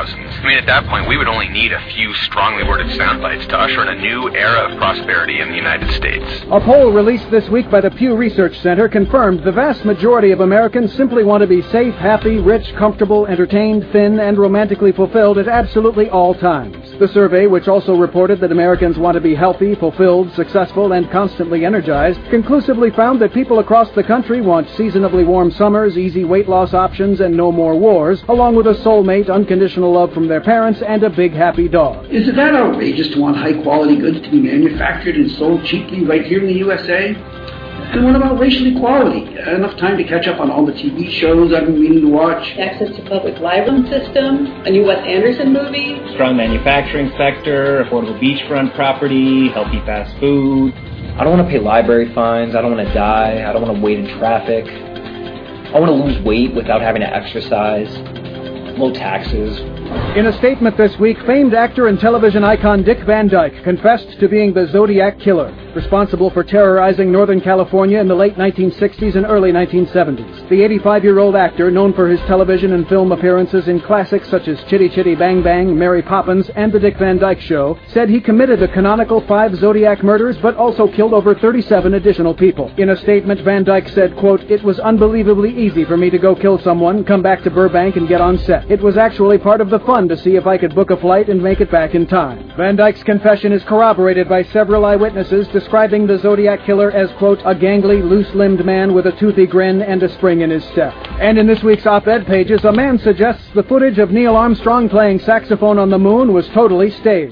2000s. I mean, at that point, we would only need a few strongly worded sound bites to usher in a new era of prosperity in the United States. A poll released this week by the Pew Research Center confirmed the vast majority of Americans simply want to be safe, happy, rich, comfortable, entertained, thin, and romantically fulfilled at absolutely all times. The survey, which also reported that Americans want to be healthy, fulfilled, successful, and constantly energized, conclusively found that people across the country want seasonably warm summers, easy weight loss options, and no more wars, along with a soulmate, unconditional love from their parents, and a big happy dog. Is it that outrageous to want high-quality goods to be manufactured and sold cheaply right here in the USA? And what about racial equality? Enough time to catch up on all the TV shows I've been meaning to watch. Access to public library system, a new Wes Anderson movie. Strong manufacturing sector, affordable beachfront property, healthy fast food. I don't want to pay library fines. I don't want to die. I don't want to wait in traffic. I want to lose weight without having to exercise. Low taxes. In a statement this week, famed actor and television icon Dick Van Dyke confessed to being the Zodiac Killer, responsible for terrorizing Northern California in the late 1960s and early 1970s. The 85-year-old actor, known for his television and film appearances in classics such as Chitty Chitty Bang Bang, Mary Poppins, and The Dick Van Dyke Show, said he committed the canonical 5 Zodiac murders, but also killed over 37 additional people. In a statement, Van Dyke said, quote, "It was unbelievably easy for me to go kill someone, come back to Burbank, and get on set. It was actually part of the fun to see if I could book a flight and make it back in time." Van Dyke's confession is corroborated by several eyewitnesses describing the Zodiac Killer as, quote, "a gangly, loose-limbed man with a toothy grin and a spring in his step." And in this week's op-ed pages, a man suggests the footage of Neil Armstrong playing saxophone on the moon was totally staged.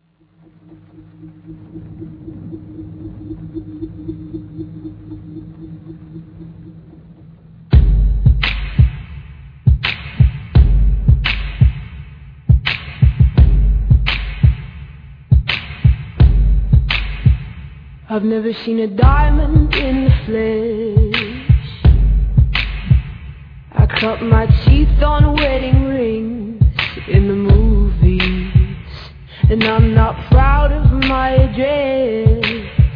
I've never seen a diamond in the flesh. I cut my teeth on wedding rings in the movies, and I'm not proud of my address.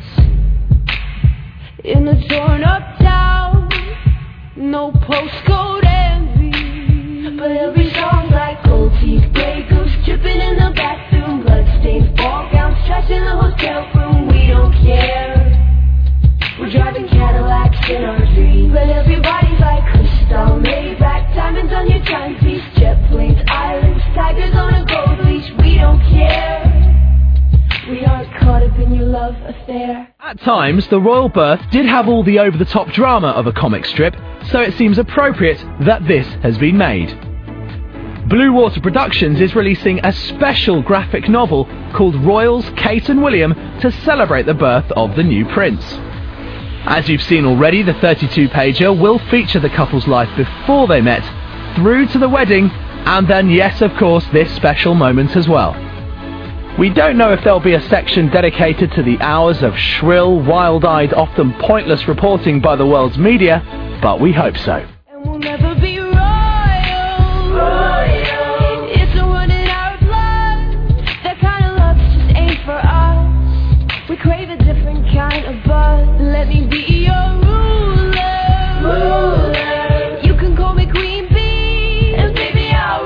In a torn up town, no postcode envy, but every song's like gold teeth, grey goose dripping in the bathroom, bloodstains, ball gowns, trash in the hotel room. We don't care. We're driving Cadillacs in our dreams, but everybody's like crystal, Maybach, diamonds on your timepiece, jet planes, islands, tigers on a gold leash. We don't care. We aren't caught up in your love affair. At times, the royal birth did have all the over-the-top drama of a comic strip, so it seems appropriate that this has been made. Blue Water Productions is releasing a special graphic novel called Royals, Kate and William to celebrate the birth of the new prince. As you've seen already, the 32-pager will feature the couple's life before they met, through to the wedding, and then, yes, of course, this special moment as well. We don't know if there'll be a section dedicated to the hours of shrill, wild-eyed, often pointless reporting by the world's media, but we hope so. And we'll never be royal. It's a run in our blood. That kind of love just ain't for us. We crave a different kind of buzz. Let me be your ruler. You can call me Queen Bee, and baby I'll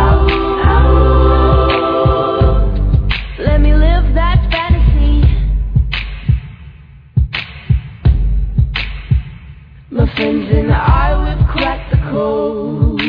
rule. Let me live that fantasy. My friends and I, we've cracked the code.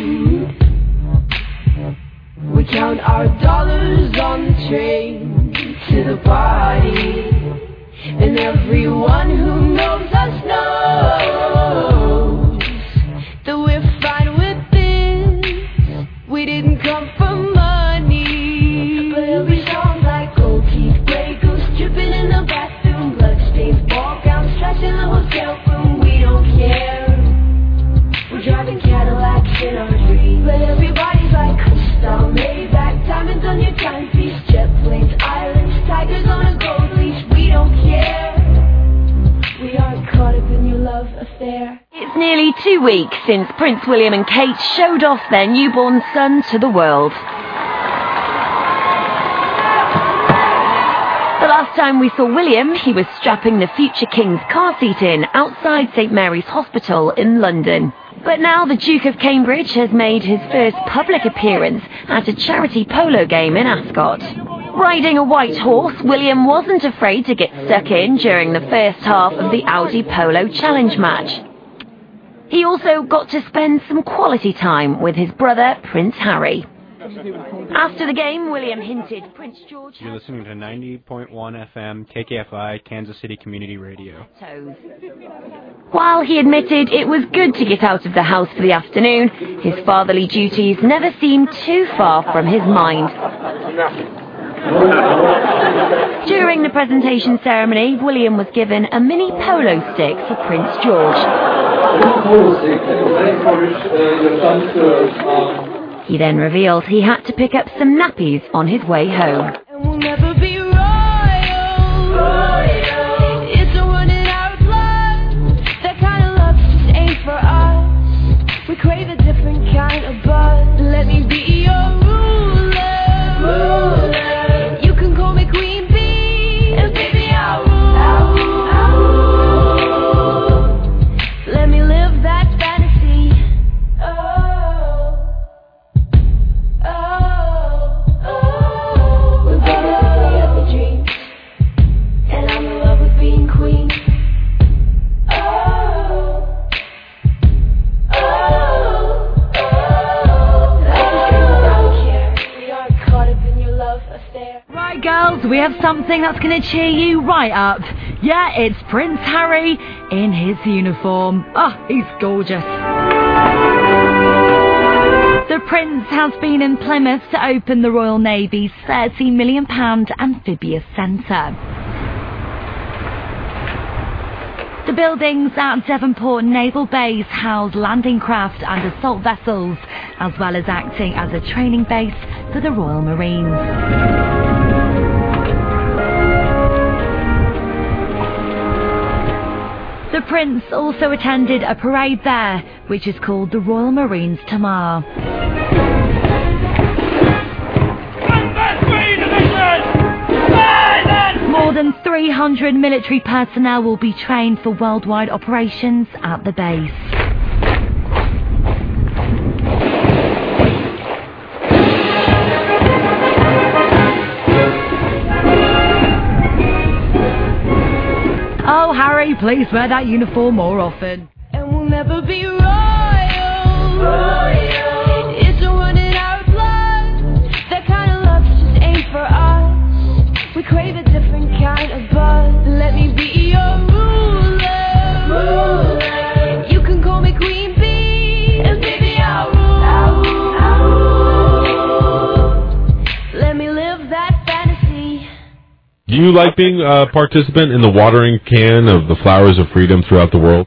We count our dollars on the train to the party, and everyone who knows us knows that we're fine with this. We didn't come for money, but every song's like gold teeth, grey goose dripping in the bathroom, bloodstains, ball gowns, trash in the hotel room. We don't care. We're driving Cadillacs in our dreams, but everybody's like crystal, Maybach, diamonds on your timepiece, jet planes, islands, tigers on a gold leash. We don't care. We aren't caught up in your love affair. It's nearly 2 weeks since Prince William and Kate showed off their newborn son to the world. But last time we saw William, he was strapping the future King's car seat in outside St Mary's Hospital in London. But now the Duke of Cambridge has made his first public appearance at a charity polo game in Ascot. Riding a white horse, William wasn't afraid to get stuck in during the first half of the Audi Polo Challenge match. He also got to spend some quality time with his brother, Prince Harry. After the game, William hinted Prince George... You're listening to 90.1 FM KKFI, Kansas City Community Radio. While he admitted it was good to get out of the house for the afternoon, his fatherly duties never seemed too far from his mind. During the presentation ceremony, William was given a mini polo stick for Prince George. He then revealed he had to pick up some nappies on his way home. And we'll never be royal. It's a running out of love. That kind of love just ain't for us. We crave a different kind of buzz. Let me be your ruler. You can call me Queen Bee, and baby I'll rule. Let me live that fantasy. Right, girls, we have something that's going to cheer you right up. Yeah, it's Prince Harry in his uniform. Oh, he's gorgeous. The Prince has been in Plymouth to open the Royal Navy's £30 million amphibious centre. The buildings at Devonport Naval Base house landing craft and assault vessels, as well as acting as a training base for the Royal Marines. The Prince also attended a parade there, which is called the Royal Marines Tamar. More than 300 military personnel will be trained for worldwide operations at the base. Oh, Harry, please wear that uniform more often. And we'll never be royal. It's a running out of love. That kind of love just ain't for us. We crave a different kind of buzz. Let me be your ruler. You can call me Queen Bee, and baby I'll rule. Let me live that fantasy. Do you like being a participant in the watering can of the flowers of freedom throughout the world?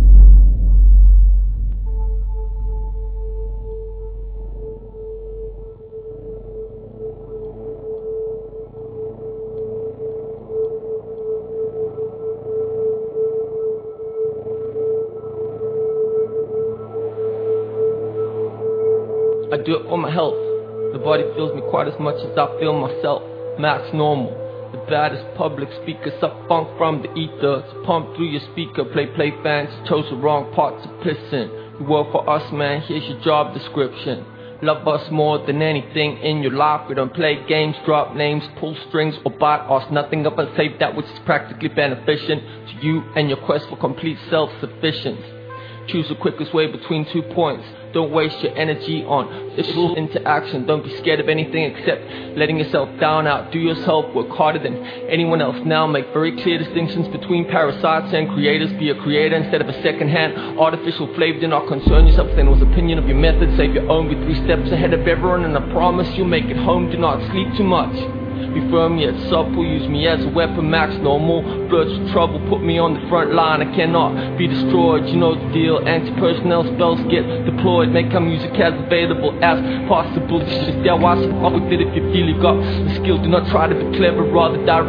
I do it for my health. The body feels me quite as much as I feel myself. Max Normal. The baddest public speaker, suck funk from the ether. So pump through your speaker, play fans, chose the wrong part to piss in. You work for us, man, here's your job description. Love us more than anything in your life. We don't play games, drop names, pull strings, or bite us. Nothing up but save that which is practically beneficent to you and your quest for complete self-sufficiency. Choose the quickest way between 2 points. Don't waste your energy on this into action. Don't be scared of anything except letting yourself down. Outdo yourself. Work harder than anyone else now. Make very clear distinctions between parasites and creators. Be a creator instead of a second-hand artificial flavor. Do not concern yourself with anyone's opinion of your method. Save your own. Be 3 steps ahead of everyone, and I promise you'll make it home. Do not sleep too much. Be firm yet supple, use me as a weapon, Max Normal. Bloods for trouble, put me on the front line. I cannot be destroyed, you know the deal. Anti-personnel spells get deployed. Make our music as available as possible. It's just there, why sit up with it if you feel you got the skill. Do not try to be clever, rather direct.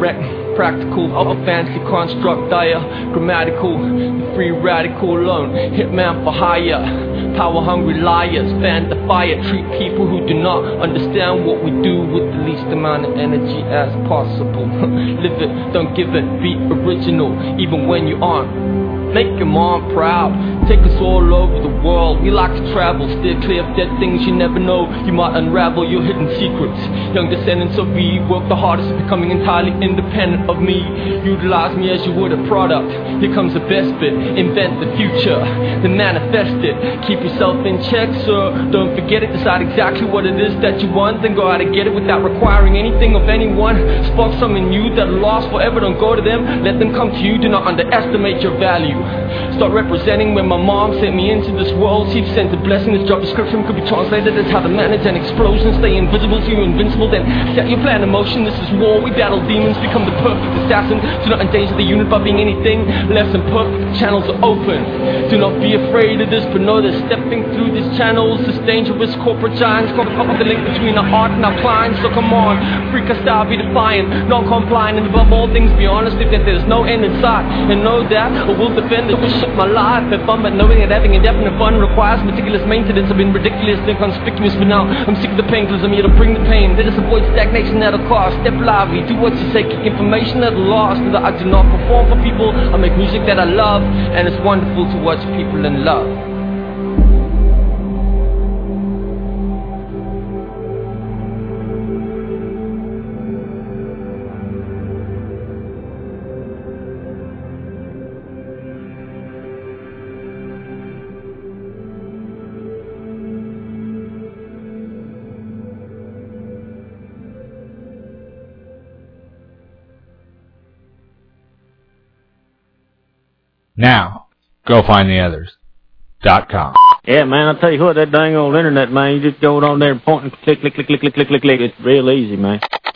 practical, a fancy construct, diagrammatical, the free radical alone, hitman for hire. Power hungry liars, fan the fire, treat people who do not understand what we do with the least amount of energy as possible. Live it, don't give it, be original, even when you aren't. Make your mom proud, take us all over the world. We like to travel, steer clear of dead things you never know. You might unravel your hidden secrets. Young descendants of Eve work the hardest at becoming entirely independent of me. Utilize me as you would a product. Here comes the best bit, invent the future, then manifest it. Keep yourself in check, sir, don't forget it. Decide exactly what it is that you want, then go out and get it without requiring anything of anyone. Spark some in you that are lost forever, don't go to them, let them come to you. Do not underestimate your value. Start representing when my mom sent me into this world. She sent a blessing. This job description could be translated as how to manage an explosion. Stay invisible till you're invincible, then set your plan in motion. This is war, we battle demons, become the perfect assassin. Do not endanger the unit by being anything less than perfect. Channels are open. Do not be afraid of this, but know that stepping through these channels is dangerous. Corporate giants caught up with the link between our art and our clients. So come on, freak our style, be defiant, non-compliant, and above all things be honest if that there's no end in sight. And know that I will defend it, will shook my life. Have fun, but knowing that having indefinite fun requires meticulous maintenance. I've been ridiculous and conspicuous, but now I'm sick of the painkillers. I'm here to bring the pain. Let us avoid stagnation at a cost. Step lively, do what you say, kick information at a loss. That I do not perform for people. I make music that I love, and it's wonderful to watch people in love. Now, go find the others.com. Yeah, man, I'll tell you what, that dang old internet, man, you just go on there and point and click, click, click, click, click, click, click, click. It's real easy, man.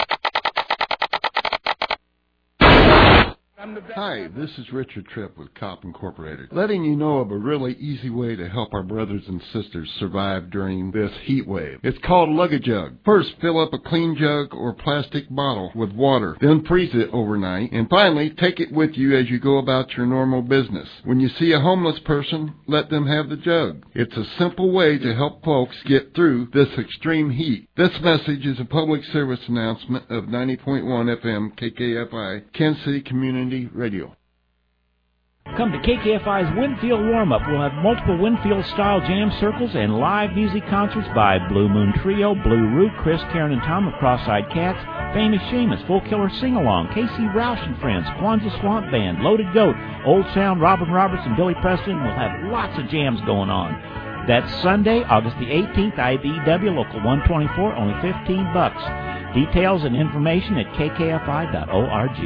Hi, this is Richard Tripp with COP Incorporated, letting you know of a really easy way to help our brothers and sisters survive during this heat wave. It's called Lug-A-Jug. First, fill up a clean jug or plastic bottle with water, then freeze it overnight, and finally, take it with you as you go about your normal business. When you see a homeless person, let them have the jug. It's a simple way to help folks get through this extreme heat. This message is a public service announcement of 90.1 FM KKFI, Kansas City Community Radio. Come to KKFI's Winfield Warm-Up. We'll have multiple Winfield-style jam circles and live music concerts by Blue Moon Trio, Blue Root, Chris, Karen, and Tom of Cross-Eyed Cats, Famous Seamus, Full Killer Sing-Along, Casey Roush and Friends, Kwanzaa Swamp Band, Loaded Goat, Old Sound, Robin Roberts, and Billy Preston. We'll have lots of jams going on. That's Sunday, August the 18th, IBEW, Local 124, only $15. Details and information at kkfi.org.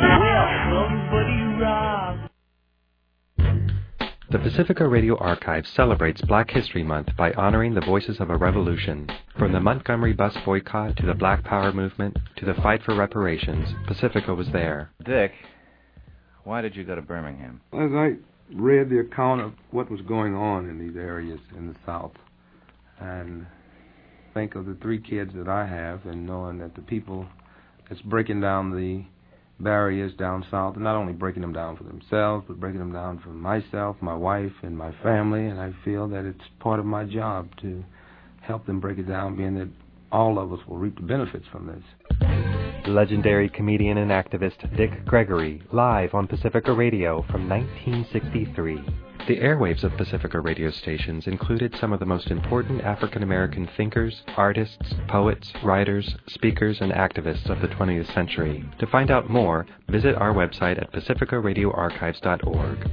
The Pacifica Radio Archive celebrates Black History Month by honoring the voices of a revolution. From the Montgomery bus boycott to the Black Power movement to the fight for reparations, Pacifica was there. Dick, why did you go to Birmingham? As I read the account of what was going on in these areas in the South, and think of the 3 kids that I have, and knowing that the people that's breaking down the barriers down south, and not only breaking them down for themselves, but breaking them down for myself, my wife, and my family, and I feel that it's part of my job to help them break it down, being that all of us will reap the benefits from this. Legendary comedian and activist Dick Gregory, live on Pacifica Radio from 1963. The airwaves of Pacifica radio stations included some of the most important African American thinkers, artists, poets, writers, speakers, and activists of the 20th century. To find out more, visit our website at pacificaradioarchives.org.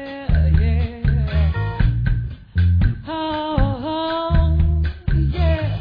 Yeah.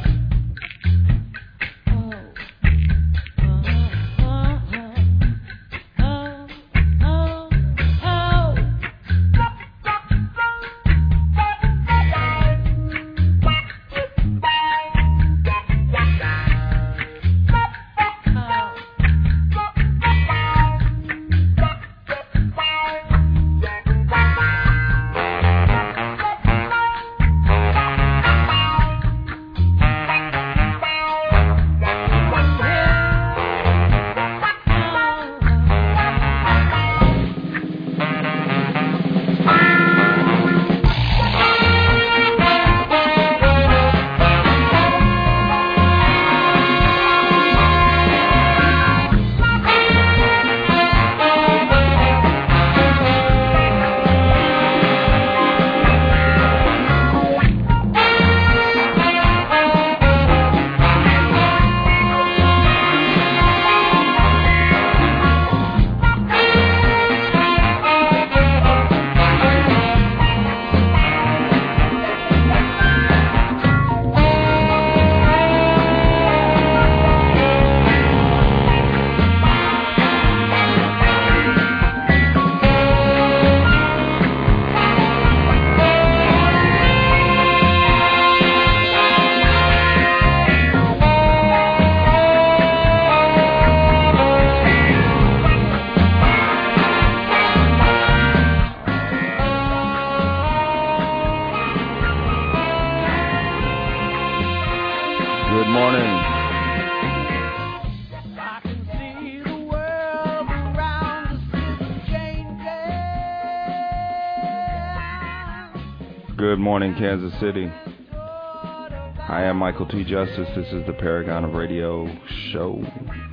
Good morning, Kansas City. I am Michael T. Justice. This is the Paragon of Radio show.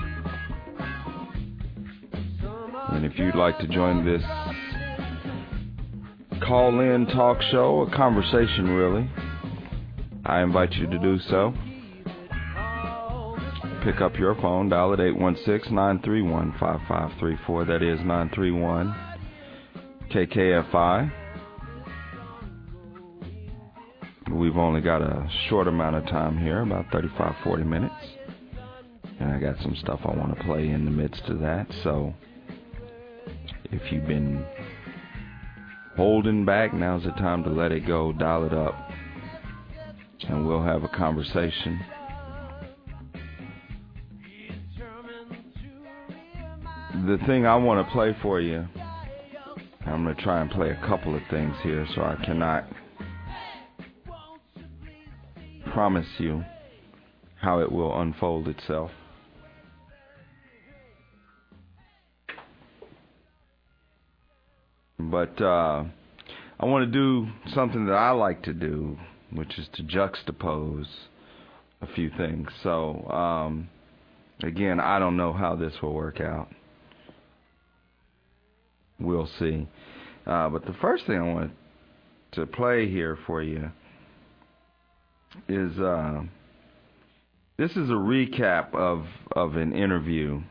And if you'd like to join this call-in talk show, a conversation really, I invite you to do so. Pick up your phone, dial it 816-931-5534. That is 931-KKFI. We've only got a short amount of time here, about 35-40 minutes. And I got some stuff I want to play in the midst of that. So if you've been holding back, now's the time to let it go. Dial it up. And we'll have a conversation. The thing I want to play for you, I'm going to try and play a couple of things here, so I cannot promise you how it will unfold itself. But I want to do something that I like to do, which is to juxtapose a few things. So, again, I don't know how this will work out. We'll see. But the first thing I want to play here for you is this is a recap of an interview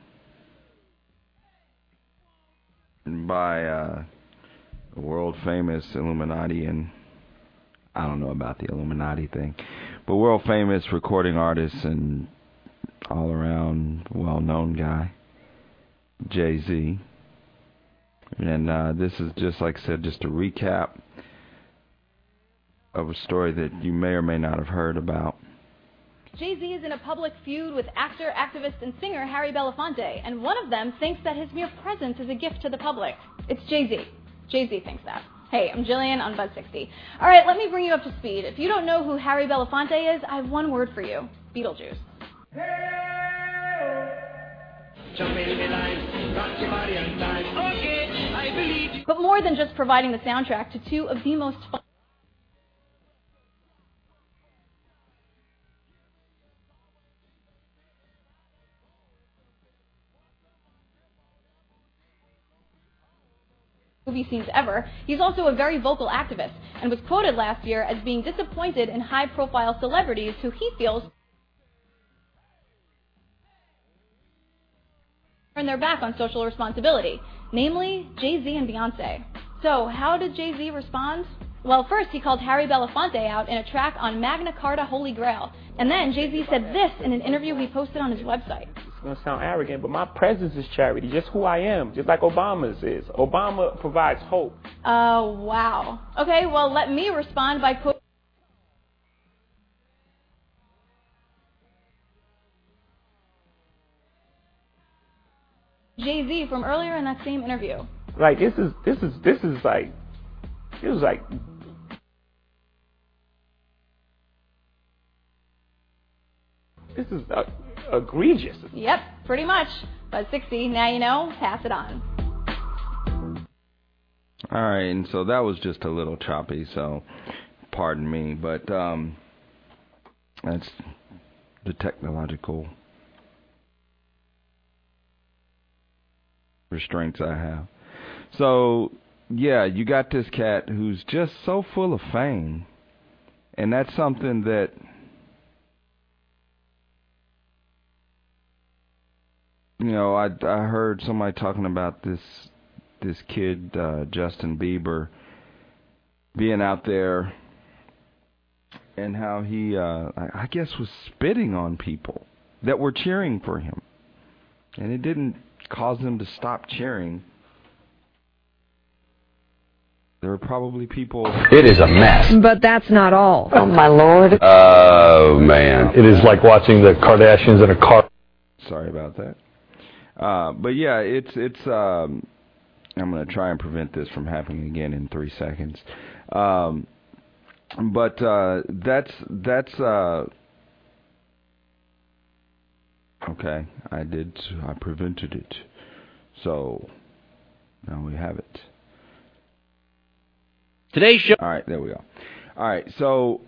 by a world famous Illuminati, and I don't know about the Illuminati thing, but world famous recording artist and all around well known guy, Jay-Z. And this is just, like I said, just a recap of a story that you may or may not have heard about. Jay-Z is in a public feud with actor, activist, and singer Harry Belafonte, and one of them thinks that his mere presence is a gift to the public. It's Jay-Z. Jay-Z thinks that. Hey, I'm Jillian on Buzz 60. All right, let me bring you up to speed. If you don't know who Harry Belafonte is, I have one word for you. Beetlejuice. But more than just providing the soundtrack to two of the most fun movie scenes ever, he's also a very vocal activist and was quoted last year as being disappointed in high-profile celebrities who he feels turn their back on social responsibility, namely Jay-Z and Beyonce. So, how did Jay-Z respond? Well, first he called Harry Belafonte out in a track on Magna Carta Holy Grail, and then Jay-Z said this in an interview he posted on his website. It's going to sound arrogant, but my presence is charity, just who I am, just like Obama's is. Obama provides hope. Wow. Okay, well, let me respond by quoting Jay-Z from earlier in that same interview. Like, this is egregious. Yep, pretty much. Buzz 60, now you know, pass it on. All right, and so that was just a little choppy, so pardon me, but that's the technological restraints I have. So, yeah, you got this cat who's just so full of fame, and that's something that you know, I heard somebody talking about this kid, Justin Bieber, being out there and how he, I guess, was spitting on people that were cheering for him. And it didn't cause them to stop cheering. There were probably people... It is a mess. But that's not all. Oh, my Lord. Oh, man. It is like watching the Kardashians in a car. Sorry about that. But yeah, it's I'm going to try and prevent this from happening again in 3 seconds. But that's okay. I prevented it. So now we have it. Today's show. All right, there we go. All right, so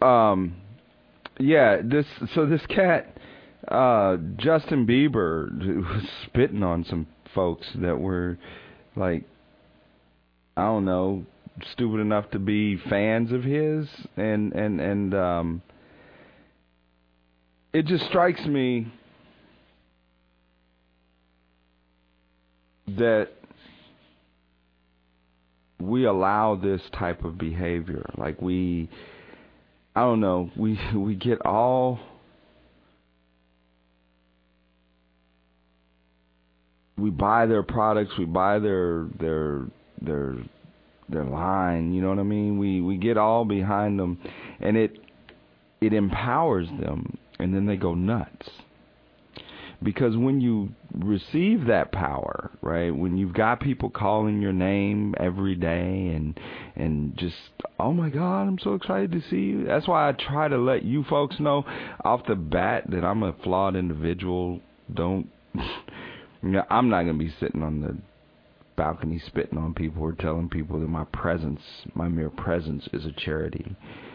this cat, Justin Bieber, was spitting on some folks that were like, I don't know, stupid enough to be fans of his, and it just strikes me that we allow this type of behavior. Like I don't know, we get all we buy their products, we buy their line, you know what I mean? We get all behind them, and it empowers them, and then they go nuts. Because when you receive that power, right, when you've got people calling your name every day and just, oh my God, I'm so excited to see you. That's why I try to let you folks know off the bat that I'm a flawed individual. I'm not going to be sitting on the balcony spitting on people or telling people that my mere presence is a charity.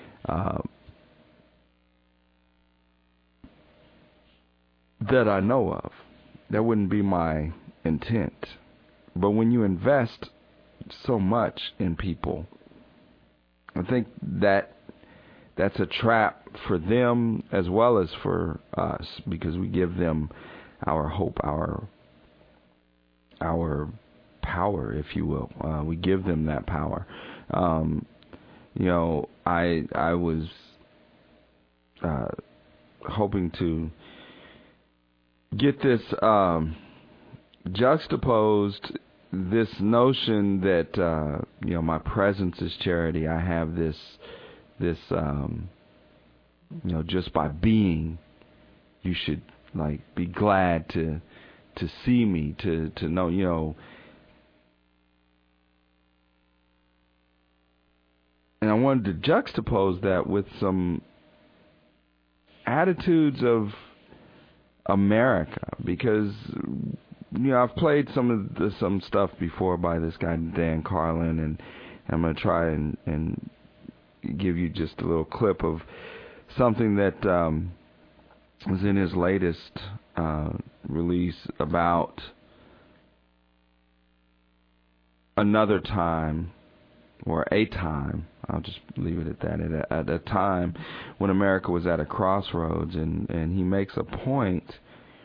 That I know of. That wouldn't be my intent. But when you invest so much in people, I think that's a trap for them as well as for us, because we give them our hope, our power, if you will. We give them that power. I was hoping to get this juxtaposed, this notion that my presence is charity. I have this just by being, you should like be glad to see me, to know, and I wanted to juxtapose that with some attitudes of America, because I've played some stuff before by this guy Dan Carlin, and I'm going to try and give you just a little clip of something that was in his latest release about another time, or a time, I'll just leave it at that, at a time when America was at a crossroads, and he makes a point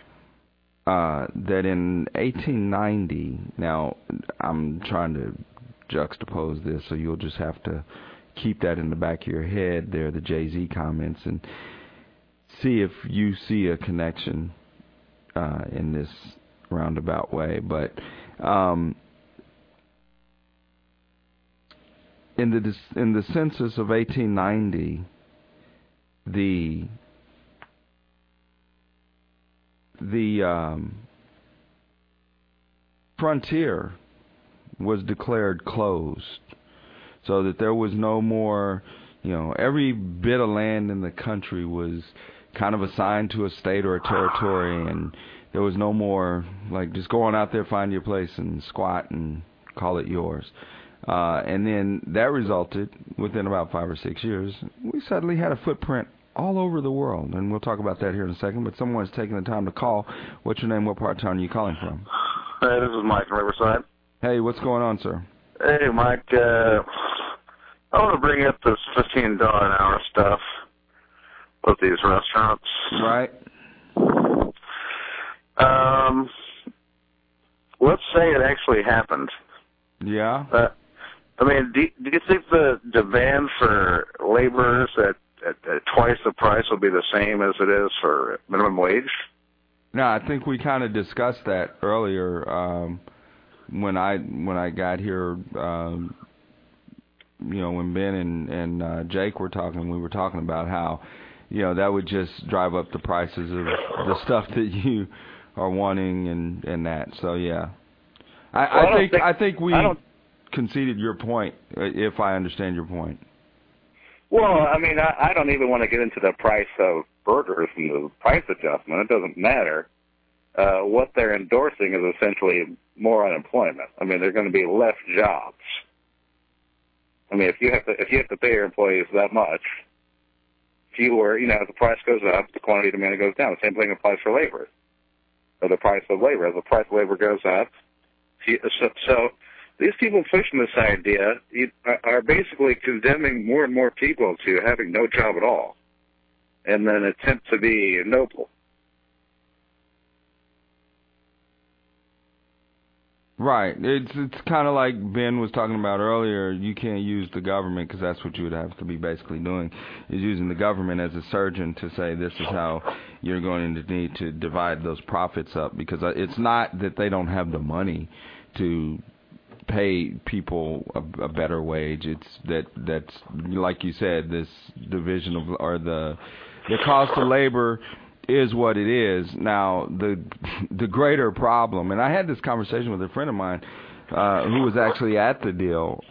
that in 1890, now I'm trying to juxtapose this, so you'll just have to keep that in the back of your head there, the Jay-Z comments, and see if you see a connection in this roundabout way. But in the census of 1890, the frontier was declared closed, so that there was no more, every bit of land in the country was kind of assigned to a state or a territory, and there was no more like just go on out there, find your place and squat and call it yours. And then that resulted, within about 5 or 6 years, we suddenly had a footprint all over the world, and we'll talk about that here in a second, but someone's taking the time to call. What's your name? What part of town are you calling from? Hey, this is Mike from Riverside. Hey, what's going on, sir? Hey, Mike, I want to bring up this $15 an hour stuff with these restaurants. Right. Let's say it actually happened. Yeah. I mean, do you think the demand for laborers at twice the price will be the same as it is for minimum wage? No, I think we kind of discussed that earlier when I got here. When Ben and Jake were talking, we were talking about how that would just drive up the prices of the stuff that you are wanting and that. So yeah, I think we conceded your point, if I understand your point. Well, I mean, I don't even want to get into the price of burgers and the price adjustment. It doesn't matter. What they're endorsing is essentially more unemployment. I mean, there are going to be less jobs. I mean, if you have to pay your employees that much, if the price goes up, the quantity demanded goes down. The same thing applies for labor, or the price of labor. As the price of labor goes up, so these people pushing this idea are basically condemning more and more people to having no job at all, and then attempt to be noble. Right. It's kind of like Ben was talking about earlier. You can't use the government, because that's what you would have to be basically doing, is using the government as a surgeon to say this is how you're going to need to divide those profits up, because it's not that they don't have the money to pay people a better wage. It's that's like you said, this division of, or the cost of labor is what it is. Now, the greater problem, and I had this conversation with a friend of mine who was actually at the deal,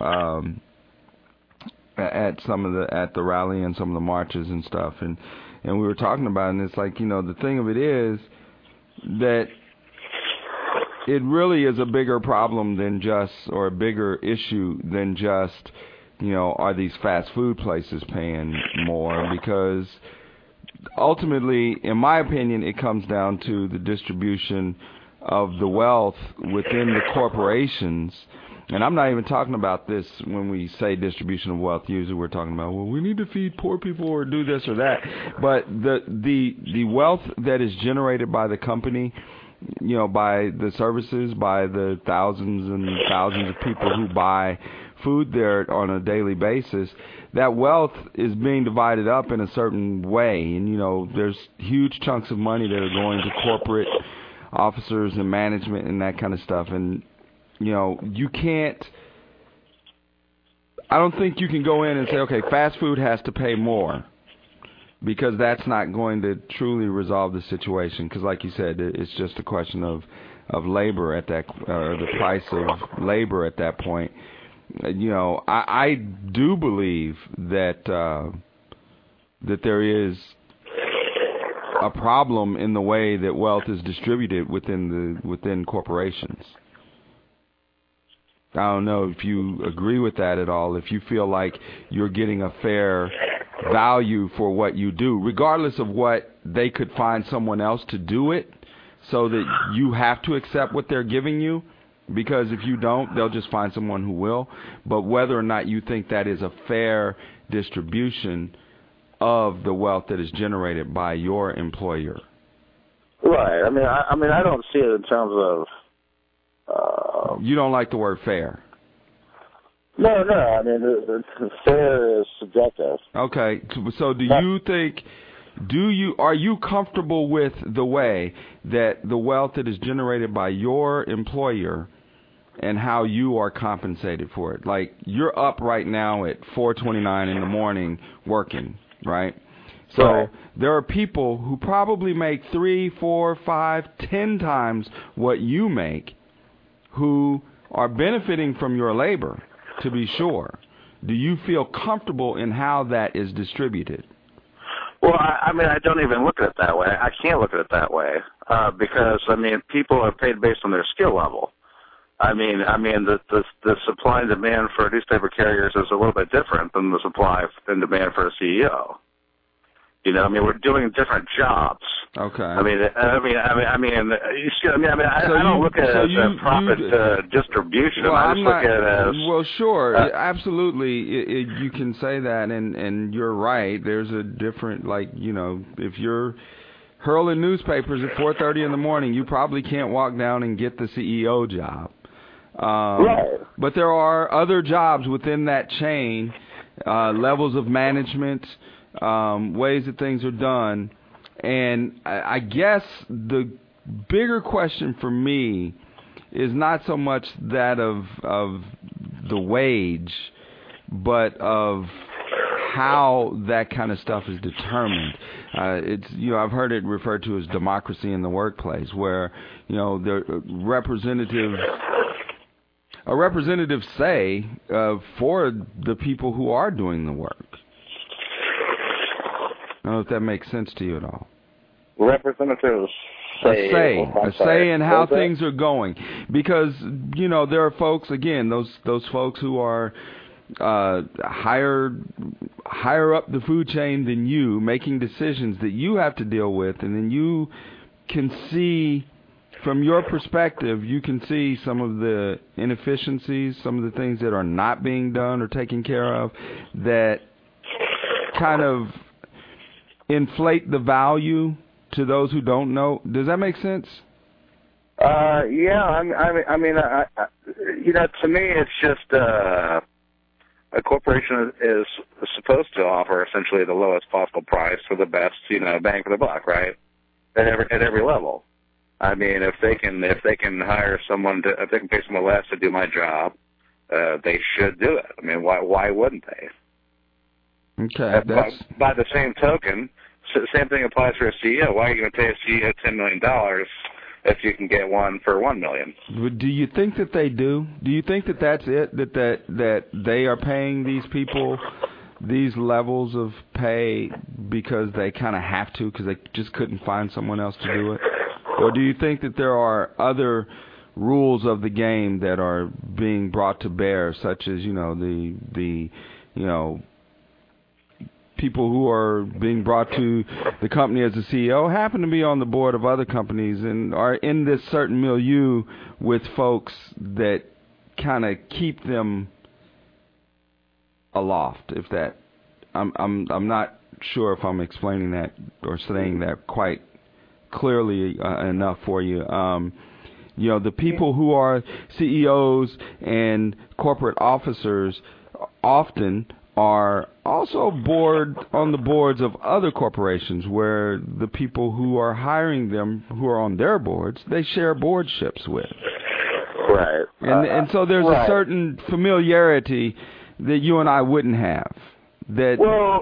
at the rally and some of the marches and stuff, and we were talking about it, and it's like, the thing of it is that it really is a bigger problem than just, or a bigger issue than just, are these fast food places paying more? Because ultimately, in my opinion, it comes down to the distribution of the wealth within the corporations. And I'm not even talking about this when we say distribution of wealth. Usually we're talking about, well, we need to feed poor people or do this or that. But the wealth that is generated by the company, by the services, by the thousands and thousands of people who buy food there on a daily basis, that wealth is being divided up in a certain way. And, there's huge chunks of money that are going to corporate officers and management and that kind of stuff. And, you can't, I don't think you can go in and say, okay, fast food has to pay more, because that's not going to truly resolve the situation. Because like you said, it's just a question of labor at that, or the price of labor at that point. I do believe that that there is a problem in the way that wealth is distributed within corporations. I don't know if you agree with that at all, if you feel like you're getting a fair value for what you do, regardless of what they could find someone else to do it, so that you have to accept what they're giving you. Because if you don't, they'll just find someone who will. But whether or not you think that is a fair distribution of the wealth that is generated by your employer. Right. I mean, I don't see it in terms of. You don't like the word fair. No. I mean, fair is subjective. Okay. So do you think? Are you comfortable with the way that the wealth that is generated by your employer and how you are compensated for it? Like, you're up right now at 4:29 in the morning working, right? So right. There are people who probably make 3, 4, 5, 10 times what you make, who are benefiting from your labor, to be sure. Do you feel comfortable in how that is distributed? Well, I mean, I don't even look at it that way. I can't look at it that way because, people are paid based on their skill level. The supply and demand for newspaper carriers is a little bit different than the supply and demand for a CEO. We're doing different jobs. Okay. I don't look at it as a profit distribution. Well, I just look at it as. Well, sure, absolutely. You can say that, and you're right. There's a different, if you're hurling newspapers at 4:30 in the morning, you probably can't walk down and get the CEO job. Right. But there are other jobs within that chain, levels of management, ways that things are done. And I guess the bigger question for me is not so much that of the wage, but of how that kind of stuff is determined. I've heard it referred to as democracy in the workplace, where the representative say for the people who are doing the work. I don't know if that makes sense to you at all. Representatives say a say in how things are going, because there are folks, again, those folks who are higher up the food chain than you, making decisions that you have to deal with, and then you can see, from your perspective, you can see some of the inefficiencies, some of the things that are not being done or taken care of that kind of inflate the value to those who don't know. Does that make sense? Yeah, I mean, you know, to me, it's just a corporation is supposed to offer essentially the lowest possible price for the best, you know, bang for the buck, right? At every level. I mean, if they can hire someone to, if they can pay someone less to do my job, they should do it. I mean, why wouldn't they? Okay. By the same token, same thing applies for a CEO. Why are you going to pay a CEO $10 million if you can get one for $1 million? Do you think that they do? Do you think that that's it? That they are paying these people these levels of pay because they kind of have to, because they just couldn't find someone else to do it? Or do you think that there are other rules of the game that are being brought to bear, such as, you know, the you know, people who are being brought to the company as a CEO happen to be on the board of other companies and are in this certain milieu with folks that kind of keep them aloft? If that, I'm not sure if I'm explaining that or saying that quite clearly enough for you. You know, the people who are CEOs and corporate officers often are also on the boards of other corporations where the people who are hiring them, who are on their boards, they share boardships with. Right. And so there's a certain familiarity that you and I wouldn't have. Well,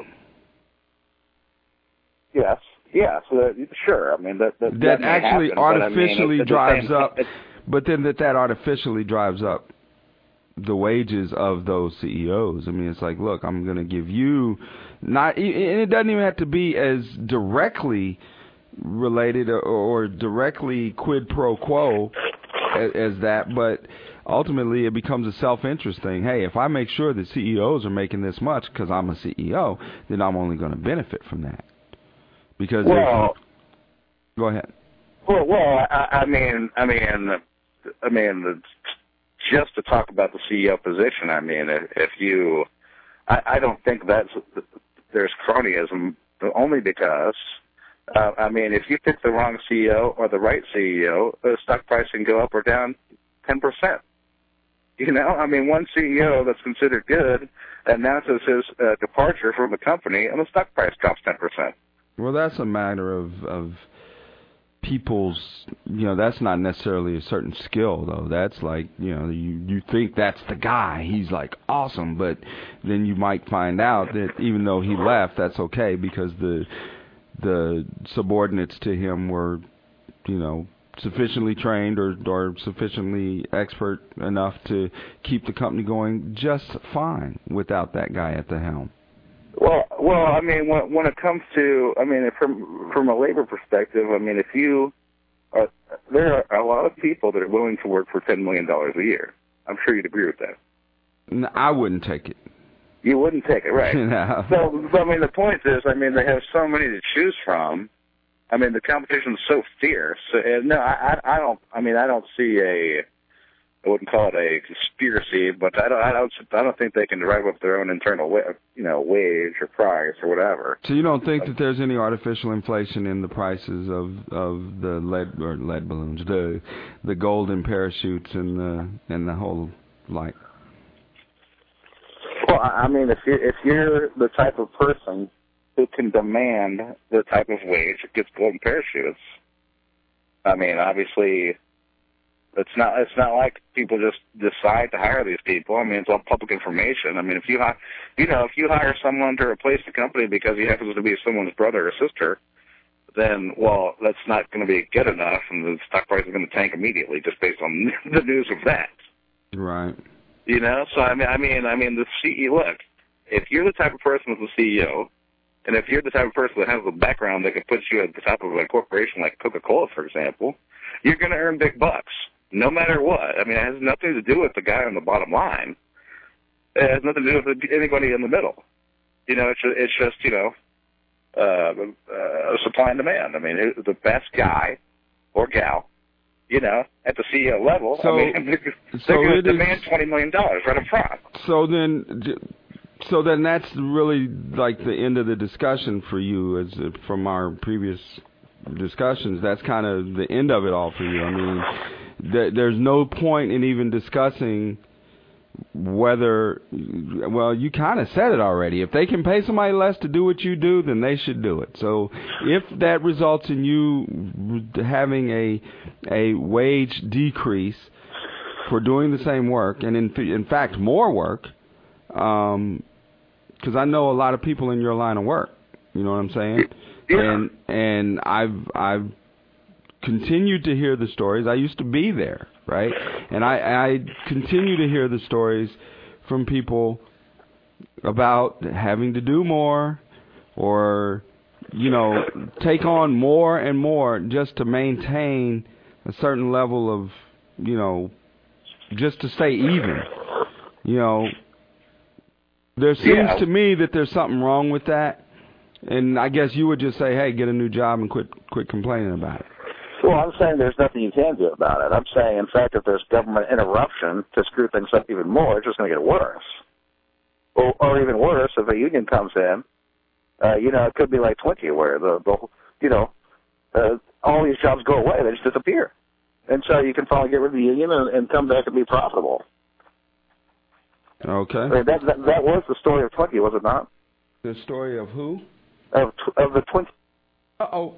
yes, sure. I mean, that actually happen, artificially drives up, time, but then that artificially drives up the wages of those CEOs. I mean, it's like, look, I'm going to give you not, and it doesn't even have to be as directly related or directly quid pro quo as that, but ultimately it becomes a self-interest thing. Hey, if I make sure that CEOs are making this much because I'm a CEO, then I'm only going to benefit from that. Because go ahead. Well, I mean, just to talk about the CEO position, I mean, if you, I don't think there's cronyism, only because, I mean, if you pick the wrong CEO or the right CEO, the stock price can go up or down 10%. You know, I mean, one CEO that's considered good announces his departure from the company, and the stock price drops 10%. Well, that's a matter of people's, you know, that's not necessarily a certain skill, though. That's like, you know, you think that's the guy. He's like awesome, but then you might find out that even though he left, that's okay because the subordinates to him were, you know, sufficiently trained or sufficiently expert enough to keep the company going just fine without that guy at the helm. Well, I mean, when it comes to, I mean, from a labor perspective, I mean, there are a lot of people that are willing to work for $10 million a year. I'm sure you'd agree with that. No, I wouldn't take it. You wouldn't take it, right? No. So, I mean, the point is, I mean, they have so many to choose from. I mean, the competition is so fierce. No, I don't see I wouldn't call it a conspiracy, but I don't think they can drive up their own internal wage or price or whatever. So you don't think that there's any artificial inflation in the prices of the lead balloons, the golden parachutes and the whole like? Well, I mean, if you're the type of person who can demand the type of wage that gets golden parachutes, I mean, obviously. It's not like people just decide to hire these people. I mean, it's all public information. I mean, if you hire someone to replace the company because he happens to be someone's brother or sister, then, well, that's not going to be good enough, and the stock price is going to tank immediately just based on the news of that. Right. You know, so I mean, the CEO. Look, if you're the type of person who's the CEO, and if you're the type of person that has a background that could put you at the top of a corporation like Coca-Cola, for example, you're going to earn big bucks. No matter what. I mean, it has nothing to do with the guy on the bottom line. It has nothing to do with anybody in the middle. It's just supply and demand. I mean, the best guy or gal, at the CEO level, they're going to demand $20 million right up front. So then that's really like the end of the discussion for you, as from our previous discussions. That's kind of the end of it all for you. I mean, there's no point in even discussing whether, well, you kind of said it already. If they can pay somebody less to do what you do, then they should do it. So if that results in you having a wage decrease for doing the same work, and in fact more work, because I know a lot of people in your line of work, you know what I'm saying? Yeah. And I've continued to hear the stories. I used to be there, right? And I continue to hear the stories from people about having to do more or, take on more and more just to maintain a certain level of, just to stay even. There seems to me that there's something wrong with that. And I guess you would just say, hey, get a new job and quit complaining about it. Well, I'm saying there's nothing you can do about it. I'm saying, in fact, if there's government interruption to screw things up even more, it's just going to get worse. Or even worse, if a union comes in, it could be like Twinkie, where all these jobs go away, they just disappear. And so you can finally get rid of the union and come back and be profitable. Okay. I mean, that was the story of Twinkie, was it not? The story of who? Of the Twinkie. Uh-oh.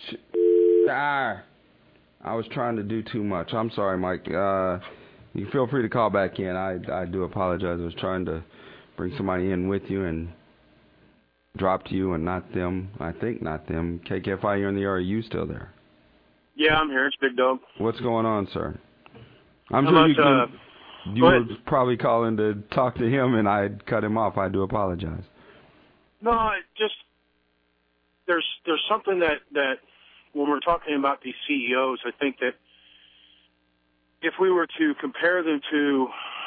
I was trying to do too much. I'm sorry, Mike. You feel free to call back in. I do apologize. I was trying to bring somebody in with you and dropped you and not them. I think not them. KKFI, you're in the air. Are you still there? Yeah, I'm here. It's Big Dog. What's going on, sir? I'm sure you were probably calling to talk to him, and I cut him off. I do apologize. No, there's something that when we're talking about these CEOs, I think that if we were to compare them to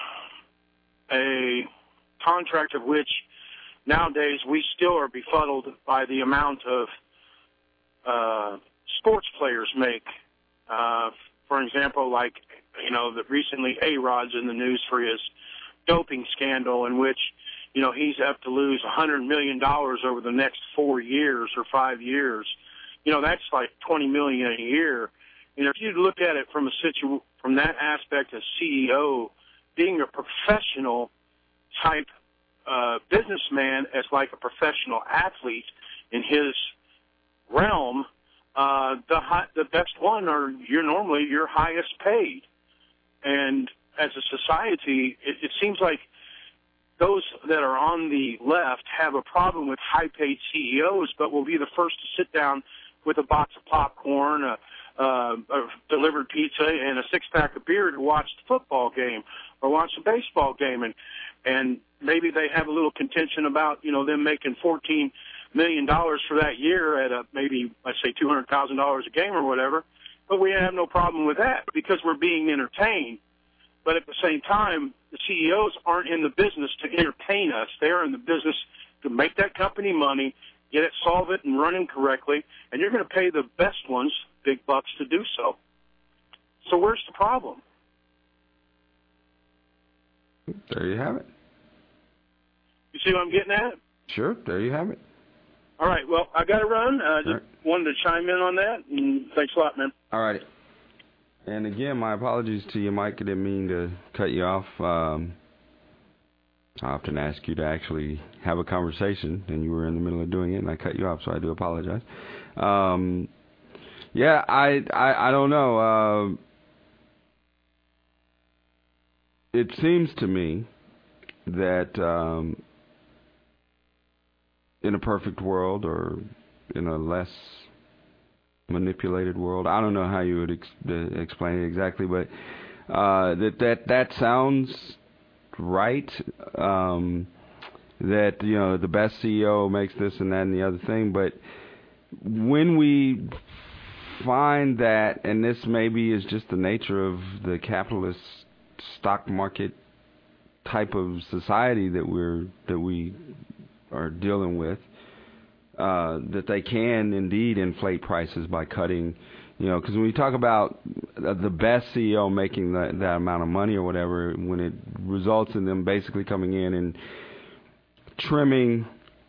a contract of which nowadays we still are befuddled by the amount of sports players make. For example, like, that recently A-Rod's in the news for his doping scandal, in which, he's up to lose $100 million over the next 4 years or 5 years. That's like $20 million a year. If you look at it from from that aspect as CEO, being a professional type businessman as like a professional athlete in his realm, the best one you're normally your highest paid. And as a society, it seems like those that are on the left have a problem with high-paid CEOs, but will be the first to sit down with a box of popcorn, a delivered pizza, and a six-pack of beer to watch the football game or watch the baseball game. And maybe they have a little contention about, them making $14 million for that year at maybe, let's say, $200,000 a game or whatever. But we have no problem with that because we're being entertained. But at the same time, the CEOs aren't in the business to entertain us. They're in the business to make that company money, get it solvent and running correctly, and you're going to pay the best ones big bucks to do so. So where's the problem? There you have it. You see what I'm getting at? Sure, there you have it. All right, well, I got to run. Just wanted to chime in on that, and thanks a lot, man. All righty. And again, my apologies to you, Mike. I didn't mean to cut you off. I often ask you to actually have a conversation, and you were in the middle of doing it, and I cut you off, so I do apologize. Yeah, I don't know. It seems to me that in a perfect world or in a less manipulated world, I don't know how you would explain it exactly, but that sounds right. That the best CEO makes this and that and the other thing, but when we find that, and this maybe is just the nature of the capitalist stock market type of society that we are dealing with, that they can indeed inflate prices by cutting, because when you talk about the best CEO making that amount of money or whatever, when it results in them basically coming in and trimming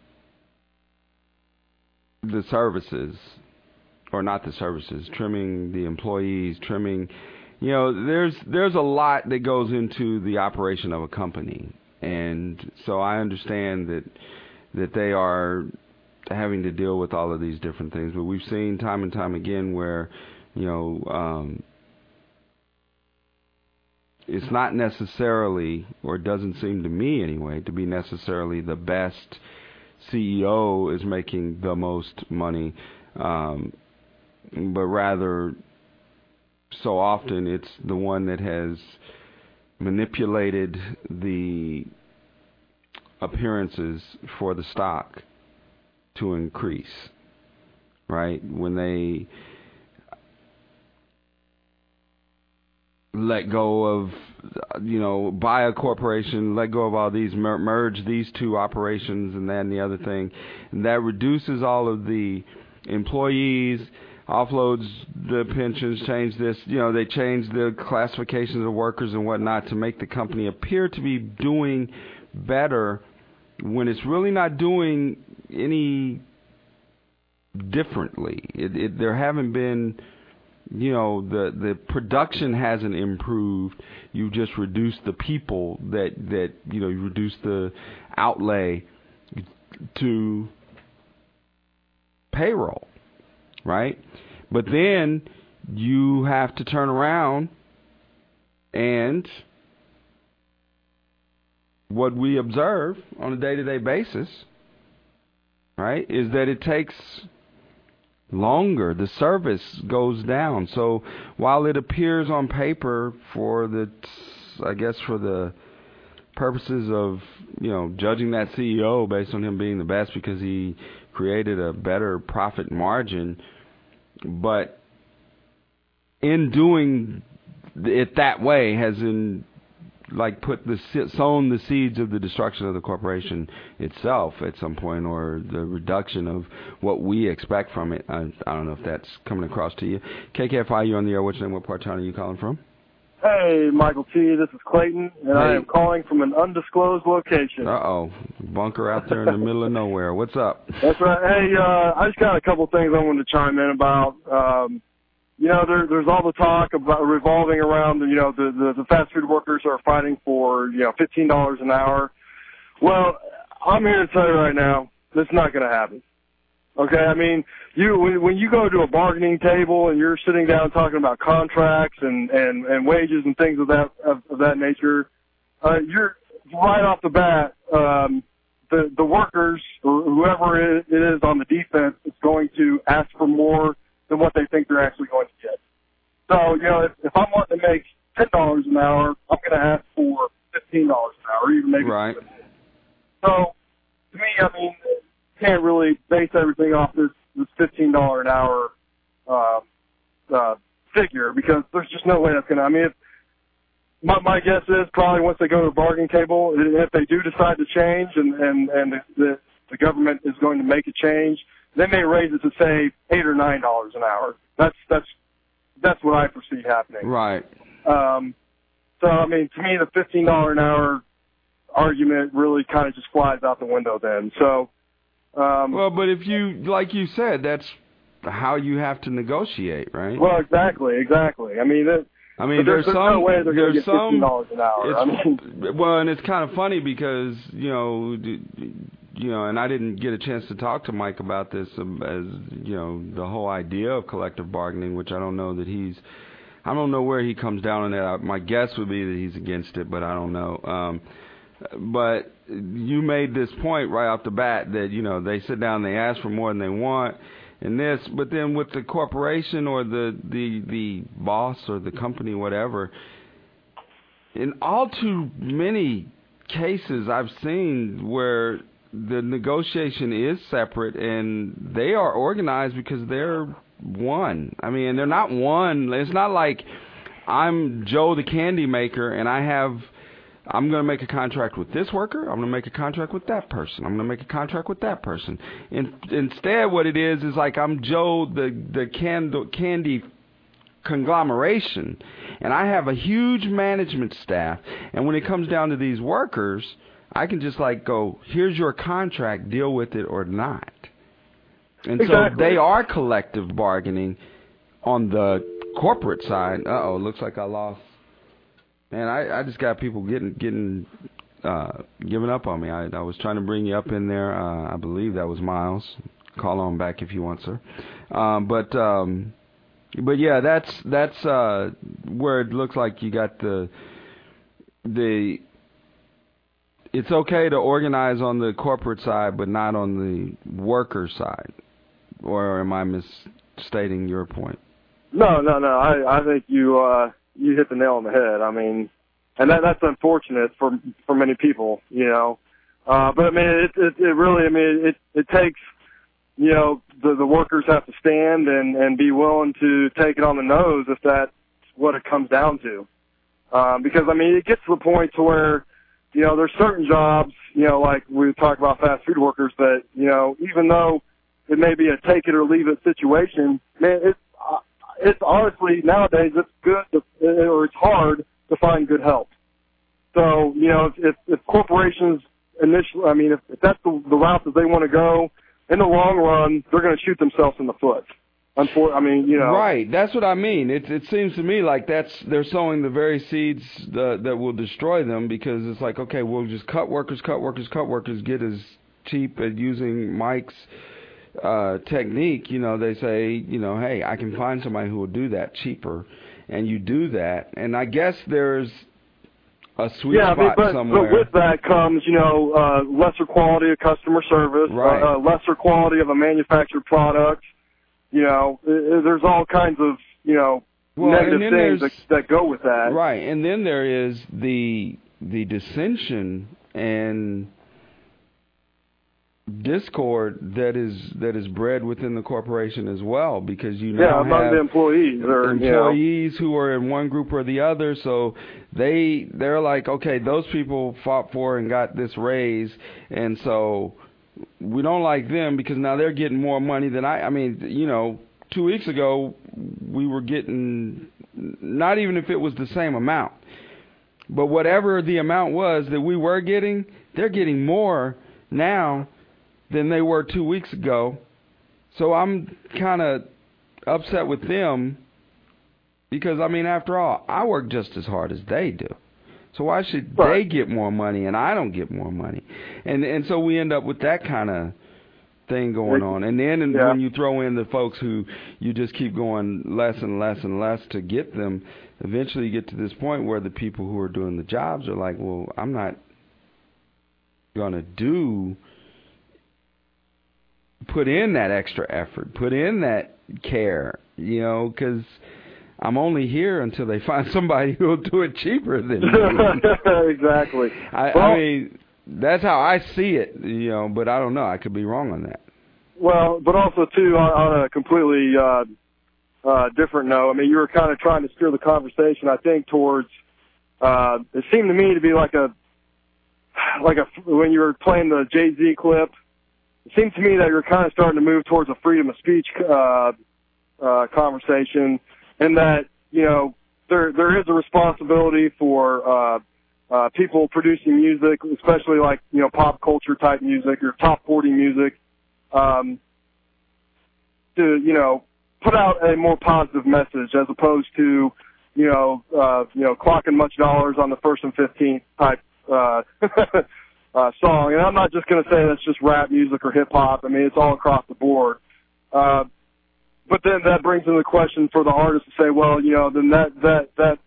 the services, or not the services, trimming the employees, trimming, there's a lot that goes into the operation of a company. And so I understand that they are having to deal with all of these different things. But we've seen time and time again where, it's not necessarily, or it doesn't seem to me anyway, to be necessarily the best CEO is making the most money, but rather so often it's the one that has manipulated the appearances for the stock to increase, right? When they let go of, buy a corporation, let go of all these, merge these two operations and that and the other thing, and that reduces all of the employees, offloads the pensions, change this, they change the classifications of workers and whatnot to make the company appear to be doing better when it's really not doing any differently. There haven't been, the production hasn't improved. You just reduced the people that you reduce the outlay to payroll, right? But then you have to turn around, and what we observe on a day-to-day basis, right, is that it takes longer. The service goes down. So while it appears on paper for the purposes of, judging that CEO based on him being the best because he created a better profit margin, but in doing it that way has sown the seeds of the destruction of the corporation itself at some point, or the reduction of what we expect from it. I don't know if that's coming across to you. KKFI, you on the air. What's your name? What part of town are you calling from? Hey, Michael T. This is Clayton, and I am calling from an undisclosed location. Uh-oh. Bunker out there in the middle of nowhere. What's up? That's right. Hey, I just got a couple things I wanted to chime in about. There's all the talk about revolving around, the fast food workers are fighting for, $15 an hour. Well, I'm here to tell you right now, that's not going to happen. Okay, I mean, when you go to a bargaining table and you're sitting down talking about contracts and wages and things of that nature, you're right off the bat, the workers or whoever it is on the defense is going to ask for more than what they think they're actually going to get. So, if I'm wanting to make $10 an hour, I'm going to ask for $15 an hour, even maybe right. $15. So, to me, I mean, can't really base everything off this $15 an hour figure, because there's just no way that's going to. I mean, my guess is probably once they go to a bargaining table, if they do decide to change and the government is going to make a change, they may raise it to say $8 or $9 an hour. That's what I foresee happening. Right. So I mean, to me, the $15 an hour argument really kind of just flies out the window then. So. Well, but if you, like you said, that's how you have to negotiate, right? Well, exactly. I mean, there's no way they're going to get $15 an hour. Well, and it's kind of funny because and I didn't get a chance to talk to Mike about this, as the whole idea of collective bargaining, which I don't know where he comes down on that. My guess would be that he's against it, but I don't know. But you made this point right off the bat that, they sit down, they ask for more than they want, and this, but then with the corporation or the boss or the company, whatever, in all too many cases I've seen where the negotiation is separate and they are organized because they're one. I mean, they're not one. It's not like I'm Joe the candy maker and I have I'm going to make a contract with this worker. I'm going to make a contract with that person. I'm going to make a contract with that person. Instead, what it is like I'm Joe, the candy conglomeration, and I have a huge management staff. And when it comes down to these workers, I can just like go, here's your contract, deal with it or not. And exactly. So they are collective bargaining on the corporate side. Looks like I lost. Man, I just got people giving up on me. I was trying to bring you up in there. I believe that was Miles. Call on back if you want, sir. But yeah, that's where it looks like you got the. It's okay to organize on the corporate side, but not on the worker side. Or am I misstating your point? No. I think you hit the nail on the head. I mean, and that's unfortunate for many people, you know. But I mean, it really, I mean, it takes, you know, the workers have to stand and be willing to take it on the nose if that's what it comes down to. Because I mean, it gets to the point to where, you know, there's certain jobs, you know, like we talk about fast food workers that, you know, even though it may be a take it or leave it situation, man, it's honestly, nowadays, it's good or it's hard to find good help. So, you know, if corporations initially, I mean, if that's the route that they want to go, in the long run, they're going to shoot themselves in the foot. I mean, you know. Right, that's what I mean. It seems to me like they're sowing the very seeds that will destroy them, because it's like, okay, we'll just cut workers, get as cheap at using Mike's technique. You know, they say, you know, hey, I can find somebody who will do that cheaper, and you do that. And I guess there's a sweet spot somewhere. But with that comes, you know, lesser quality of customer service, right. Lesser quality of a manufactured product. You know, there's all kinds of, you know, negative things that go with that. Right, and then there is the dissension and discord that is bred within the corporation as well, because you now among the employees who are in one group or the other, so they're like, okay, those people fought for and got this raise, and so we don't like them because now they're getting more money than I mean, you know, 2 weeks ago we were getting, not even if it was the same amount, but whatever the amount was that we were getting, they're getting more now than they were 2 weeks ago. So I'm kind of upset with them because, I mean, after all, I work just as hard as they do. So why should they get more money and I don't get more money? And so we end up with that kind of thing going on. And then when you throw in the folks who you just keep going less and less and less to get them, eventually you get to this point where the people who are doing the jobs are like, well, I'm not going to put in that extra effort, put in that care, you know, because I'm only here until they find somebody who will do it cheaper than me. Exactly. I mean, that's how I see it, you know, but I don't know. I could be wrong on that. Well, but also, too, on a completely different note, I mean, you were kind of trying to steer the conversation, I think, towards, it seemed to me to be like a, when you were playing the Jay-Z clip, it seemed to me that you're kind of starting to move towards a freedom of speech conversation, and that, you know, there is a responsibility for people producing music, especially like, you know, pop culture type music or top 40 music, to, you know, put out a more positive message as opposed to, you know, clocking much dollars on the 1st and 15th type song. And I'm not just going to say that's just rap music or hip hop. I mean, it's all across the board. But then that brings in the question for the artist to say, well, you know, then that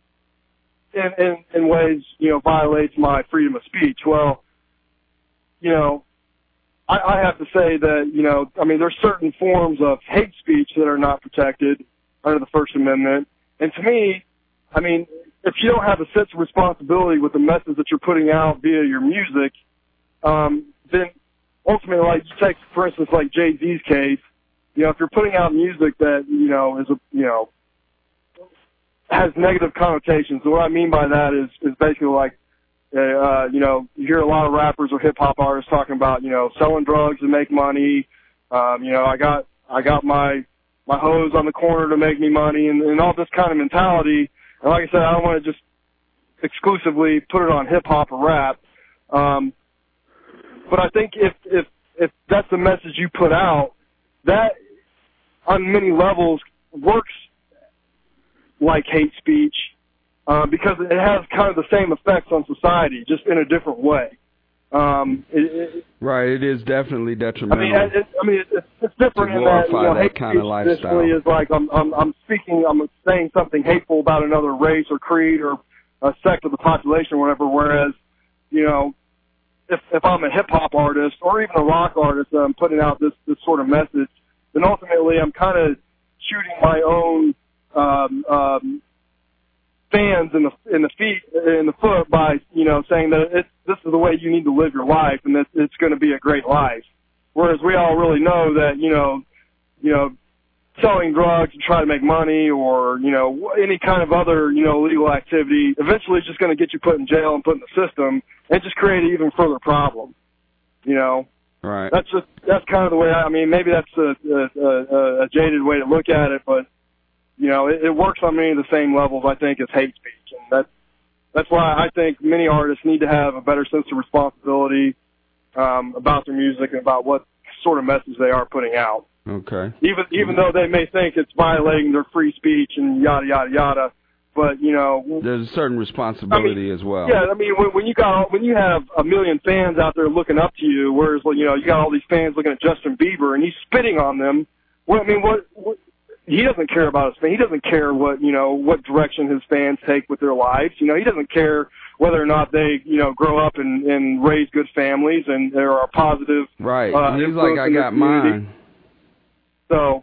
in ways, you know, violates my freedom of speech. Well, you know, I have to say that, you know, I mean, there's certain forms of hate speech that are not protected under the First Amendment. And to me, I mean, if you don't have a sense of responsibility with the message that you're putting out via your music, then ultimately, like, you take, for instance, like Jay-Z's case, you know, if you're putting out music that, you know, has negative connotations, and what I mean by that is basically like, You know, you hear a lot of rappers or hip hop artists talking about, you know, selling drugs to make money. You know, I got my hoes on the corner to make me money, and all this kind of mentality. And like I said, I don't want to just exclusively put it on hip hop or rap. But I think if that's the message you put out, that on many levels works like hate speech, because it has kind of the same effects on society, just in a different way. Right, it is definitely detrimental. I mean, it's different in that, you know, hate kind of lifestyle. Traditionally is like I'm saying something hateful about another race or creed or a sect of the population or whatever. Whereas, you know, if I'm a hip hop artist or even a rock artist, and I'm putting out this sort of message, then ultimately I'm kind of shooting my own fans in the foot by, you know, saying that this is the way you need to live your life, and that it's going to be a great life. Whereas we all really know that, you know, selling drugs to try to make money, or, you know, any kind of other, you know, illegal activity, eventually is just going to get you put in jail and put in the system, and just create an even further problem. You know. Right. That's kind of the way. I mean, maybe that's a jaded way to look at it, but, you know, it works on many of the same levels, I think, as hate speech, and that's why I think many artists need to have a better sense of responsibility about their music and about what sort of message they are putting out. Okay. Even though they may think it's violating their free speech and yada yada yada, but, you know, there's a certain responsibility as well. Yeah, I mean, when you have a million fans out there looking up to you, whereas, you know, you got all these fans looking at Justin Bieber and he's spitting on them. Well, I mean, what he doesn't care about his fans. He doesn't care what direction his fans take with their lives. You know, he doesn't care whether or not they, you know, grow up and raise good families and there are positive. Right. He's like, I got mine. So,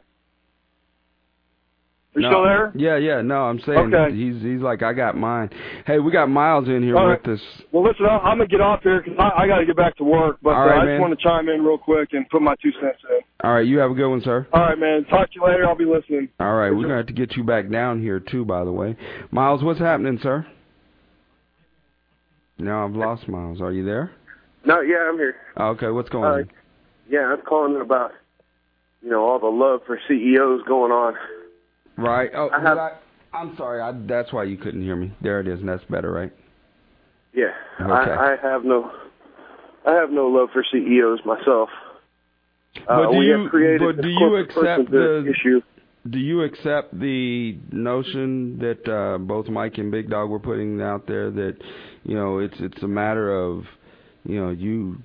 are you still there? Yeah. No, I'm saying he's like, I got mine. Hey, we got Miles in here with us. Well, listen, I'm going to get off here because I got to get back to work. But I just want to chime in real quick and put my 2 cents in. All right, you have a good one, sir. All right, man. Talk to you later. I'll be listening. All right, we're going to have to get you back down here, too, by the way. Miles, what's happening, sir? No, I've lost Miles. Are you there? No, yeah, I'm here. Okay, what's going on? Yeah, I'm calling about, you know, all the love for CEOs going on. Right. Oh, I'm sorry. That's why you couldn't hear me. There it is, and that's better, right? Yeah. Okay. I have no love for CEOs myself. But do you accept the issue? Do you accept the notion that both Mike and Big Dog were putting out there that, you know, it's a matter of, you know,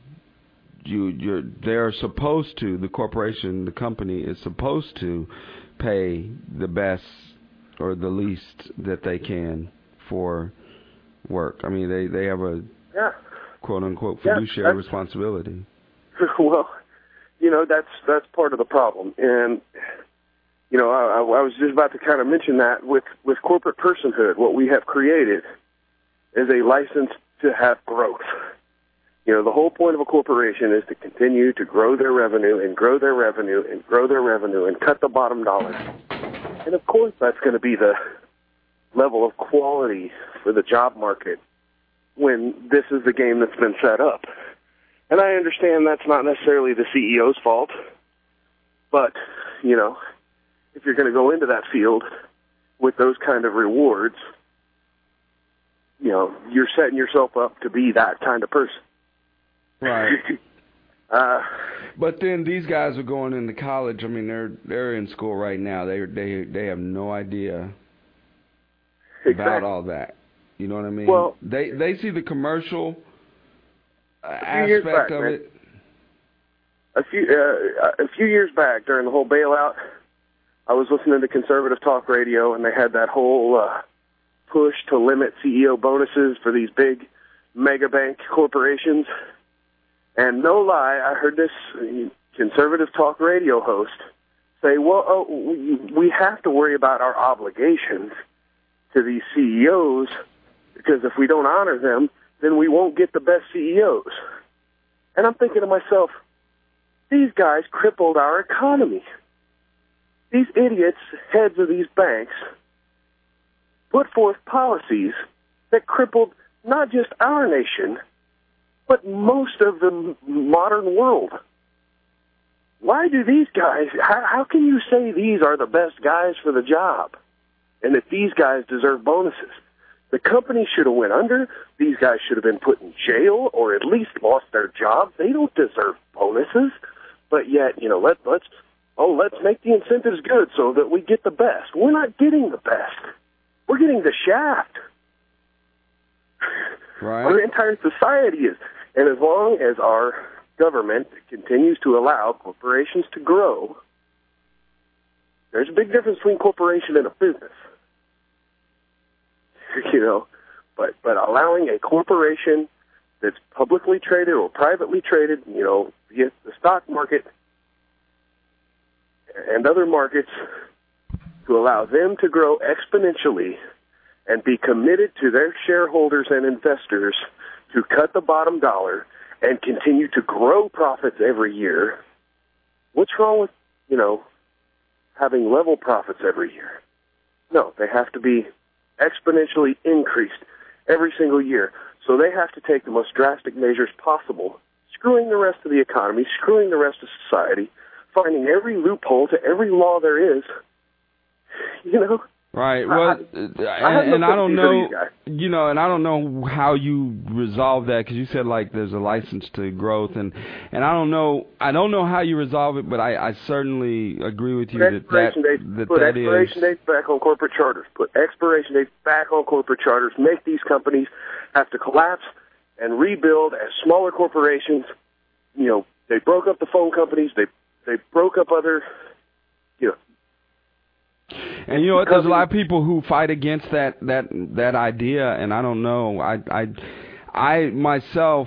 they're supposed to, the corporation, the company is supposed to pay the best or the least that they can for work. I mean, they have a quote unquote fiduciary responsibility. Well, you know, that's part of the problem, and you know, I was just about to kind of mention that with corporate personhood, what we have created is a license to have growth. You know, the whole point of a corporation is to continue to grow their revenue and grow their revenue and grow their revenue and cut the bottom dollar. And of course that's going to be the level of quality for the job market when this is the game that's been set up. And I understand that's not necessarily the CEO's fault, but, you know, if you're going to go into that field with those kind of rewards, you know, you're setting yourself up to be that kind of person. Right. But then these guys are going into college. I mean, they're in school right now. They have no idea about all that. You know what I mean? Well, they see the commercial aspect of it. A few years back, during the whole bailout, I was listening to conservative talk radio, and they had that whole push to limit CEO bonuses for these big mega bank corporations. And no lie, I heard this conservative talk radio host say, well, we have to worry about our obligations to these CEOs, because if we don't honor them, then we won't get the best CEOs. And I'm thinking to myself, these guys crippled our economy. These idiots, heads of these banks, put forth policies that crippled not just our nation, but most of the modern world. Why do these guys, how can you say these are the best guys for the job and that these guys deserve bonuses? The company should have went under. These guys should have been put in jail or at least lost their jobs. They don't deserve bonuses. But yet, let's make the incentives good so that we get the best. We're not getting the best. We're getting the shaft. Right. Our entire society is. And as long as our government continues to allow corporations to grow, there's a big difference between corporation and a business. But allowing a corporation that's publicly traded or privately traded, via the stock market and other markets, to allow them to grow exponentially and be committed to their shareholders and investors to cut the bottom dollar and continue to grow profits every year. What's wrong with, having level profits every year? No, they have to be exponentially increased every single year. So they have to take the most drastic measures possible, screwing the rest of the economy, screwing the rest of society, finding every loophole to every law there is. Right. Well, and I don't know, and I don't know how you resolve that, because you said there's a license to growth, and I don't know how you resolve it, but I certainly agree with you Put expiration dates back on corporate charters. Put expiration dates back on corporate charters. Make these companies have to collapse and rebuild as smaller corporations. They broke up the phone companies. They broke up other. And there's a lot of people who fight against that idea, and I don't know. I myself,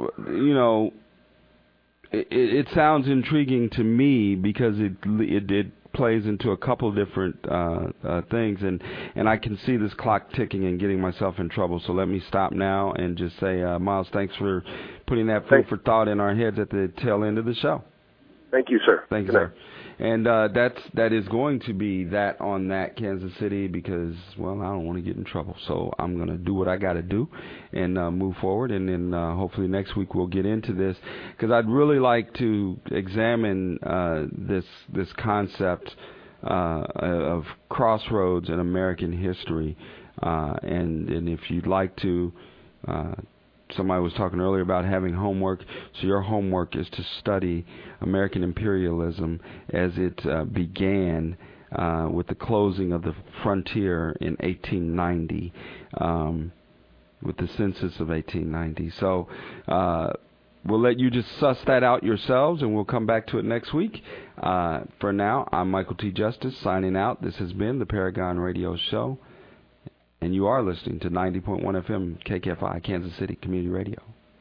it sounds intriguing to me because it plays into a couple different things, and I can see this clock ticking and getting myself in trouble. So let me stop now and just say, Miles, thanks for putting that food for thought in our heads at the tail end of the show. Thank you, sir. Thank you, sir. And that is going to be that on that, Kansas City, because, well, I don't want to get in trouble. So I'm going to do what I got to do and move forward. And then hopefully next week we'll get into this, because I'd really like to examine this concept of crossroads in American history. And if you'd like to... somebody was talking earlier about having homework. So your homework is to study American imperialism as it began with the closing of the frontier in 1890, with the census of 1890. So we'll let you just suss that out yourselves, and we'll come back to it next week. For now, I'm Michael T. Justice signing out. This has been the Paragon Radio Show. And you are listening to 90.1 FM KKFI, Kansas City Community Radio.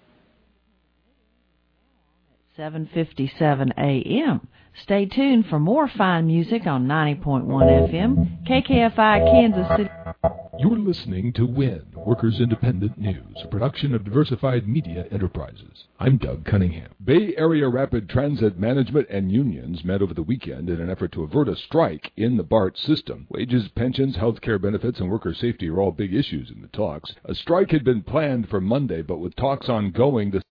7:57 a.m. Stay tuned for more fine music on 90.1 FM KKFI, Kansas City. You're listening to WIN, Workers Independent News, a production of Diversified Media Enterprises. I'm Doug Cunningham. Bay Area Rapid Transit Management and unions met over the weekend in an effort to avert a strike in the BART system. Wages, pensions, health care benefits, and worker safety are all big issues in the talks. A strike had been planned for Monday, but with talks ongoing, the